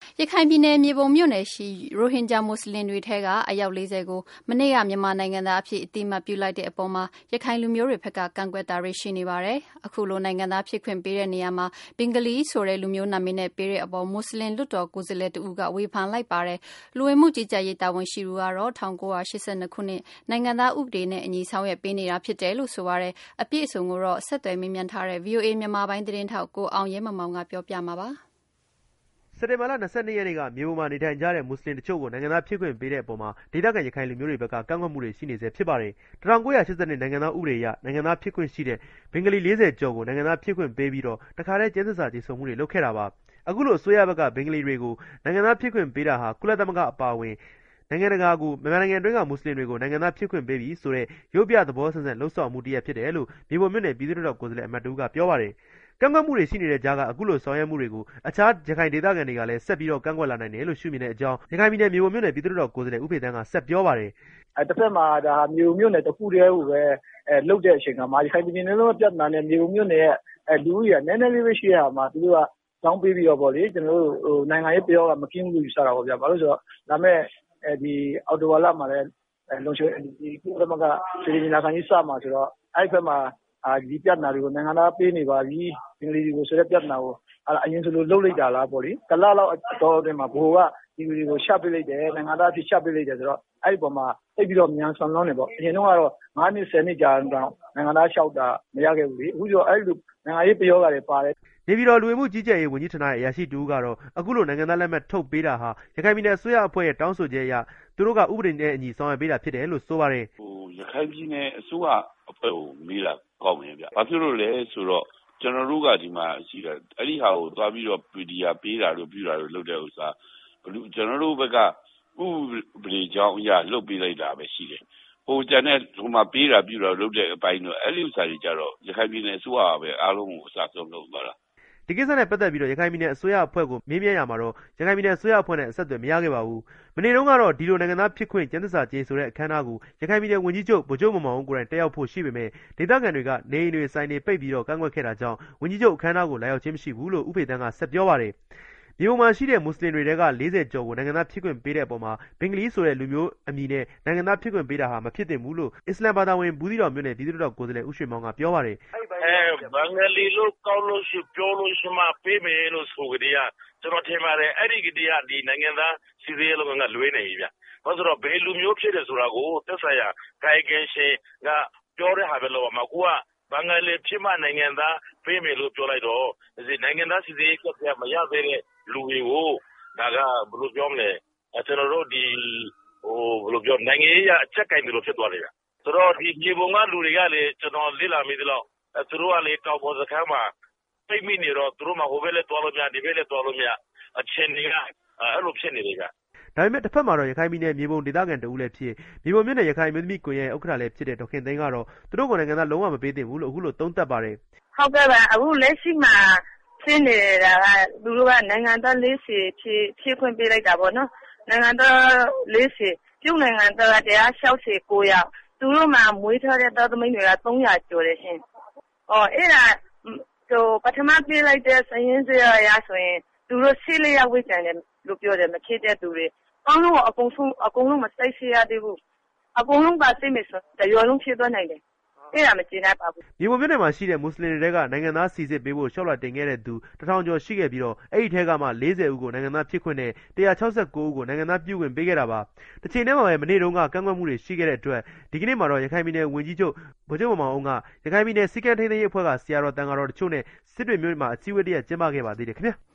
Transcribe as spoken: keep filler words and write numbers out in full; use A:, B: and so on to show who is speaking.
A: ရခိုင်ပြည်နယ်မြေပုံမြို့နယ်ရှိရိုဟင်ဂျာမွတ်စလင်တွေထဲကအယောက်၄၀ကိုမနေ့ကမြန်မာနိုင်ငံသားအဖြစ်အတိအမှတ်ပြုလိုက်တဲ့အပေါ်မှာရခိုင်လူမျိုးတွေဘက်ကကန့်ကွက်တာတွေရှိနေပါတယ်။အခုလိုနိုင်ငံသားဖြစ်ခွင့်ပေးတဲ့နေရာမှာဘင်္ဂလီဆိုတဲ့လူမျိုးနာမည်နဲ့ပေးတဲ့အပေါ်မွတ်စလင်လွတ်တော်ကိုယ်စားလှယ်တဦးကဝေဖန်လိုက်ပါတယ်။လူဝင်မှုကြီးကြပ်ရေးတာဝန်ရှိသူကတော့၁၉၈၂ခုနှစ်နိုင်ငံသားဥပဒေနဲ့အညီဆောင်ရွက်ပေးနေတာဖြစ်တယ်လို့ဆိုပါတယ်။အပြည့်အစုံကိုတော့ဆက်သွယ်မေးမြန်းထားတဲ့ ဗီအိုအေမြန်မာပိုင်းသတင်းထောက်ကိုအောင်ရဲမမောင်ကပြောပြမှာပါ။
B: စက်တင်ဘာလ၂၂ရက်နေ့ကမြေပုံမှာနေထိုင်ကြတဲ့မွတ်စလင်တချို့ကိုနိုင်ငံသားဖြစ်ခွင့်ပေးတဲ့အပေါ်မှာဒေသခံရခိုင်လူမျိုးတွေဘက်ကကန့်ကွက်မှုတွေရှိနေဆဲဖြစ်ပါတယ်။၁၉၈၂နိုင်ငံသားဥပဒေအရနိုင်ငံသားဖြစ်ခွင့်ရှိတဲ့ဘင်္ဂလီ၄၀ကျော်ကိုနိုင်ငံသားဖြစ်ခွင့်ပေးပြီးတော့တခါတည်းကျန်းသစ္စာကျိန်ဆိုမှုတွေလုပ်ခဲ့တာပါ။အခုလိုအစိုးရဘက်ကဘင်္ဂလီတွေကိုနိုင်ငံသားဖြစ်ခွင့်ပေးတာဟာကုလသမဂ္ဂအပါအဝင်နိုင်ငံတကာကိုမြန်မာနိုင်ငံတွင်းကမွတ်စလင်တွေကိုနိုင်ငံသားဖြစ်ခွင့်ပေးပြီးဆိုတဲ့ရုပ်ပြသဘောဆန်ဆန်လှုပ်ဆောင်မှုတစ်ရပ်ဖြစ်တယ်လို့မြေပုံမြို့နယ်ပြည်သူ့လွှတ်တော်ကိုယ်စားလှယ်အမတ်တူကပြောပါတယ်။ကန့်ကွက်မှုတွေရှိနေတဲ့ကြားကအခုလိုဆောင်ရွက်မှုတွေကိုအခြားရခိုင်ဒေသခံတွေကလည်းဆက်ပြီးတော့ကန့်ကွက်လာနိုင်တယ်လို့ရှုမြင်တဲ့အကြောင်းရခိုင်ပြည်နယ်မြေပုံမြို့နယ်ပြည်သူ့လွှတ်တော်ကိုယ်စားလှယ်ဦးဖေသန်းကဆက်ပြောပါတယ်
C: ။အဲတစ်ဖက်မှာဒါမြေပုံမြို့နယ်တစ်ခုတည်းကိုပဲအဲလှုပ်တဲ့အချိန်ကမှရခိုင်ပြည်နယ်လုံးပြဿနာနဲ့မြေပုံမြို့နယ်ရဲ့အဲလူဦးရေနည်းနည်းလေးပဲရှိရမှာသူတို့ကတောင်းပေးပြီးတော့ဗောလေကျွန်တော်တို့ဟိုနိုင်ငံရေးပြောကမကင်းဘူးလို့ယူဆတာပေါ့ဗျာ။ဘာလို့ဆိုတော့ဒါမဲ့အဲဒီအော်တိုဝါလာမှာလည်းလုံချွေဒီကုလသမဂ္ဂပြည်ပြည်နာခံကြီးစမှာဆိုတော့အဲ့ဖက်မှာအာဒီပြဿနာတွေကိုနိုင်ငံသားပေးနေပါပြီဘင်္ဂလီတွေကိုဆိုတဲ့ပြဿနာကိုအရင်ဆိုလို့လှုပ်လိုက်တာလားပေါ့လေကလလောက်တော့အတွင်းမှာဘိုးကဒီလူတွေကိုရှပ်ပေးလိုက်တယ်နိုင်ငံသားဖြစ်ရှပ်ပေးလိုက်တယ်ဆိုတော့အဲ့ဒီပုံမှာသိပြီးတော့မြန်ဆန်လုံးနေပေါ့အရင်တော့ကတော့၅နှစ်၁၀နှစ်ကြာတော့နိုင်ငံသားလျှောက်တာမရခဲ့ဘူးလေအခုဆိုအဲ့လိုနိုင်ငံရေးပြောကတွေပါတယ်
B: နေပြည်တော်လူဝင်မှုကြီးကြပ်ရေးဝန်ကြီးဌာနရဲ့အရာရှိတူကတော့အခုလိုနိုင်ငံသားလက်မှတ်ထုတ်ပေးတာဟာရခိုင်ပြည်နယ်အစိုးရအဖွဲ့ရဲ့တောင်းဆိုချက်အရသူတို့ကဥပဒေနဲ့အညီဆောင်ရွက်ပေးတာဖြစ်တယ်လို့ဆိုပါတယ်
D: ဟိုရခိုင်ပြည်နယ်အစိုးရအဖွဲ့ကိုမေးတာကောင်းတယ်ဗျဘာဖြစ်လို့လဲဆိုတော့ကျွန်တော်တို့ကဒီမှာရှိတယ်အဲ့ဒီဟာကိုသွားပြီးတော့ပီဒီယာပေးတာလို့ပြုတာလို့လုပ်တဲ့ဥစ္စာဘလူကျွန်တော်တို့ဘက်ကဥပဒေကြောင်းအရလုပ်ပေးလိုက်တာပဲရှိတယ်ဟိုကျန်တဲ့ဟိုမှာပေးတာပြုတာလုပ်တဲ့အပိုင်းတော့အဲ့ဒီဥစ္စာတွေကြတော့ရခိုင်ပြည်နယ်အစိုးရပဲအားလုံးကိုအစားဆုံးလုပ်သွားတာ
B: ဒီကိစ္စနဲ့ပတ်သက်ပြီးတော့ရခိုင်ပြည်နယ်အစိုးရအဖွဲ့ကိုမေးမြန်းရမှာတော့ရခိုင်ပြည်နယ်အစိုးရအဖွဲ့နဲ့အဆက်အသွယ်မရခဲ့ပါဘူး။မနေ့တုန်းကတော့ဒီလိုနိုင်ငံသားဖြစ်ခွင့်ကျန်းသစ္စာကြေးဆိုတဲ့အခမ်းအနားကိုရခိုင်ပြည်နယ်ဝန်ကြီးချုပ်ဗိုလ်ချုပ်မောင်မောင်ကိုယ်တိုင်တက်ရောက်ဖို့ရှိပေမဲ့ဒေသခံတွေကနေအိမ်တွေဆိုင်တွေပိတ်ပြီးတော့ကန့်ကွက်ခဲ့တာကြောင့်ဝန်ကြီးချုပ်အခမ်းအနားကိုလာရောက်ခြင်းမရှိဘူးလို့ဦးဖေသန်းကဆက်ပြောပါတယ်။မြေပုံမှာရှိတဲ့မွတ်စလင်တွေက၄၀ကျော်ကိုနိုင်ငံသားဖြစ်ခွင့်ပေးတဲ့အပေါ်မှာဘင်္ဂလီဆိုတဲ့လူမျိုးအမည်နဲ့နိုင်ငံသားဖြစ်ခွင့်ပေးတာဟာမဖြစ်သင့်ဘူးလို့အစ္စလမ်ဘာသာဝင်ဘူးသီးတော်မြို့နယ်ပြည်သူ့လွှတ်တော်ကိုယ်စားလှယ်ဦးရွှေမောင်ကပြောပါတယ်
E: ။အဲဘင်္ဂလီလို့ကောက်လို့ရှိပြောလို့ရှိမှပေးမယ်လို့ဆိုကြတယ်ကျွန်တော်ထင်ပါတယ်အဲ့ဒီကတည်းကဒီနိုင်ငံသားစီစီလုံးကလွေးနေပြီဗျ။ဘာလို့ဆိုတော့ဘယ်လူမျိုးဖြစ်တယ်ဆိုတာကိုသက်ဆိုင်ရာခိုင်ကင်ရှင်ကပြောတဲ့ဟာပဲလို့မှာကိုကဘင်္ဂလီဖြစ်မှနိုင်ငံသားပေးမယ်လို့ပြောလိုက်တော့ဒီနိုင်ငံသားစီစီကပြမရသေးတဲ့လူတွေကိုဒါကဘယ်လိုပြောမလဲကျွန်တော်တို့ဒီဟိုဘယ်လိုပြောနိုင်ငံရေးအချက်ကင်တယ်လို့ဖြစ်သွားတယ်ဗျဆိုတော့ဒီမြေပုံကလူတွေကလေကျွန်တော်လေ့လာမိသလောက်သူတို့ကလေတောက်ပေါ်စခန်းမှာပြိမိနေတော့သူတို့မှဟိုဘက်လည်းတော်လို့များဒီဘက်လည်းတော်လို့များအချင်းတွေကအဲ့လိုဖြစ်နေတယ်ဗျ
B: ဒါပေမဲ့တစ်ဖက်မှာတော့ရခိုင်ပြည်နယ်မြေပုံဒေသခံတအုပ်လည်းဖြစ်မြေပုံမြို့နယ်ရခိုင်မျိုးသမီးကွန်ရက်ဥက္ကဋ္ဌလည်းဖြစ်တဲ့ဒေါခင်သိန်းကတော့သူတို့ကနိုင်ငံသားလုံးဝမပေးသင့်ဘူးလို့အခုလိုသုံးသပ်ပါတယ်
F: ဟုတ်ကဲ့ပါအခုလက်ရှိမှာဖြစ်နေတာကသူတို့ကနိုင်ငံသား၄၀ဖြစ်ဖြစ်ခွင့်ပေးလိုက်တာပေါ့နော်နိုင်ငံသား၄၀ပြုတ်နိုင်ငံသားတရား၆၉ယောက်သူတို့မှမွေးထားတဲ့သားသမီးတွေက၃ရာကျော်တယ်ရှင်။အော်အဲ့ဒါဟိုပထမပေးလိုက်တဲ့စရင်စရာရဆိုရင်သူတို့ဆေးလေးရဝိကျန်တယ်လို့ပြောတယ်မဖြစ်တဲ့သူတွေကောင်းလို့အကုန်ဆုံးအကုန်လုံးမစိတ်ဆေးရသေးဘူးအကုန်လုံးပါစိတ်မဆိုတရောလုံးဖြစ်သွားနိုင်တယ်အဲ့ဒါမကျေနပ်ပါဘူး
B: မြေပုံမြို့နယ်မှာရှိတဲ့မွတ်စလင်တွေကနိုင်ငံသားစီစစ်ပေးဖို့လျှောက်လွှာတင်ခဲ့တဲ့သူတစ်ထောင်ကျော်ရှိခဲ့ပြီးတော့အဲ့ဒီထဲကမှ၄၀ဦးကိုနိုင်ငံသားဖြစ်ခွင့်နဲ့၁၆၉ဦးကိုနိုင်ငံသားပြုခွင့်ပေးခဲ့တာပါတစ်ချိန်တည်းမှာပဲမနေ့တုန်းကကန့်ကွက်မှုတွေရှိခဲ့တဲ့အတွက်ဒီကနေ့မှာတော့ရခိုင်ပြည်နယ်ဝန်ကြီးချုပ်ဗိုလ်ချုပ်မောင်မောင်အောင်ကရခိုင်ပြည်နယ်စီကံထိန်းသိမ်းရေးအဖွဲ့ကဆရာတော်တန်ဃာတော်တချို့နဲ့စစ်တွေမြို့မှာအစည်းအဝေးတရက်ကျင်းပခဲ့ပါသေးတယ်ခင်ဗျာ